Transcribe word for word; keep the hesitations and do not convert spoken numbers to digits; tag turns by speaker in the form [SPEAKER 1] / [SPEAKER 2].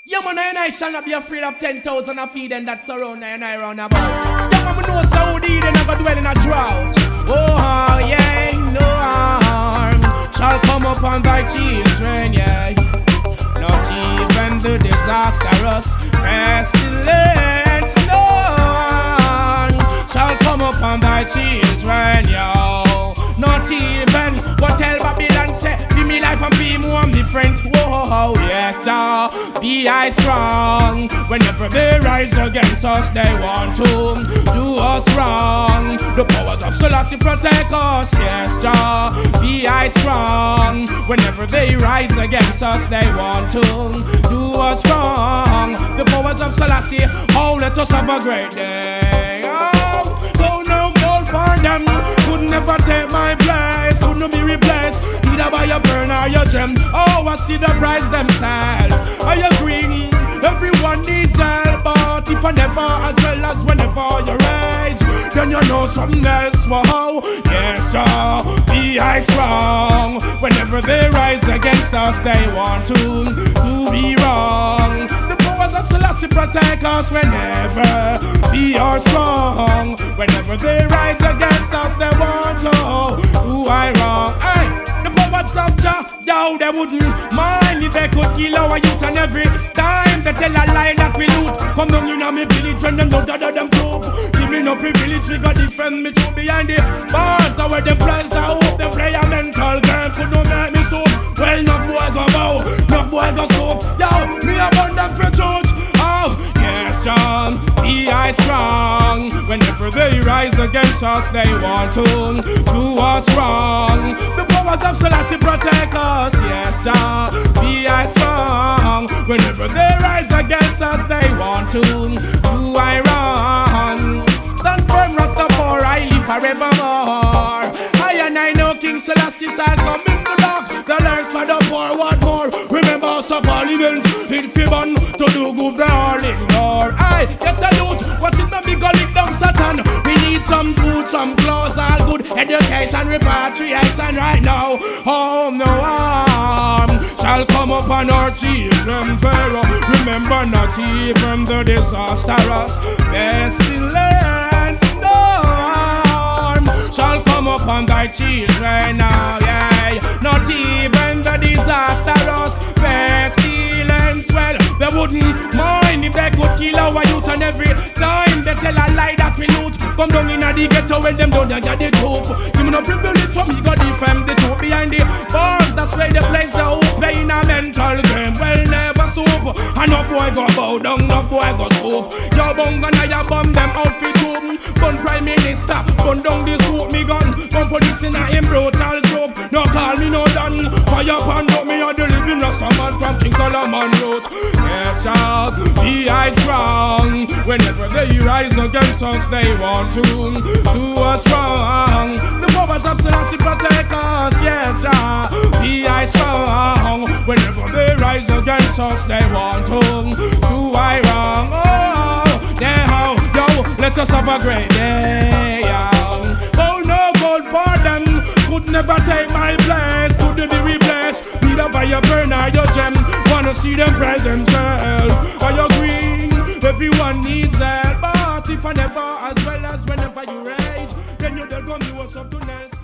[SPEAKER 1] Yeah, man, and I shall not be afraid of ten thousand of feet and that surround and I round about. Yeah, man, know Saudi, they never dwell in a drought. Oh, yeah, no harm shall come upon thy children, yeah. Not even the disastrous pestilence, no harm shall come upon thy children, yo. Not even what tell Babylon say, be me life and be more different. Whoa, yes, Jah, be I strong. Whenever they rise against us, they want to do us wrong. The powers of Selassie protect us, yes, Jah, be I strong. Whenever they rise against us, they want to do us wrong. The powers of Selassie, oh, let us have a great day. Oh, oh no gold for them, could never take my place, could not be replaced, either by your burn or your gem. Oh, I see the price themselves. I agree, everyone needs help, but if I never, as well as whenever you rage, then you know something else. Wow, yes, Jah, be I strong. Whenever they rise against us, they want to do me wrong. The powers of Selassie protect us whenever we are strong. Whenever they rise against us, they want to do I wrong. Hey, the powers of Jah, yo, they wouldn't mind if they could kill our youth, and every time they tell a lie that we loot. Come down in a me village when them don't gather them troop. Give me no privilege, we got defend me troop behind the bars. Now where them flies that hope, them play a mental game. Could not make me stop. Well, no boy go bow, no boy go scope. Yo, me a burn them for church. Oh, yes, John, be I strong. Whenever they rise against us, they want to do us wrong. The powers of Selassie protect us, yes, John, be I strong. Whenever they rise against us, they want to do I wrong. Stand firm, Rastafari, I live forevermore. I and I know King Selassie shall come in the dark. The lyrics for the poor, what more? Remember us of parliament, in Fibon, to do good, they all ignore. I get the loot, watch it, maybe go lick down Satan. We need some food, some clothes, all good education, repatriation right now. Oh, no harm shall come upon our children, Pharaoh. Remember not even the disastrous pestilence, no harm shall come upon thy children now, yeah. Not even the disastrous pestilence. Well, they wouldn't mind if they could kill our youth, and every time they tell a lie that we loot. Come down in the ghetto when them don't get the troop. Give me no privilege from me, go defend the troop behind the bars. That's where they place the hope, playing a mental game. Well, never stoop. And no boy go bow down, no boy go scoop. Your bung and I bomb them out for troop. Gun prime minister, gun down the soup, me gun. Gun police in a him brutal soap. No call me no done. Fire pan up me or the living Rastaman from King Solomon Road. Yes, child, be I strong. Whenever they rise against us, they want to do us wrong. The powers of Selassie protect us. Yes, child, be I strong. Whenever they rise against us, they want to do I wrong. Oh, now, yo, let us have a great day. Yeah. Oh, no gold for them. Could never take my place, could be replaced. Either by your burn or your gem. Wanna see them praise themselves. I agree, everyone needs help. But if I never, as well as whenever you rage, then you're the gun, you are something else.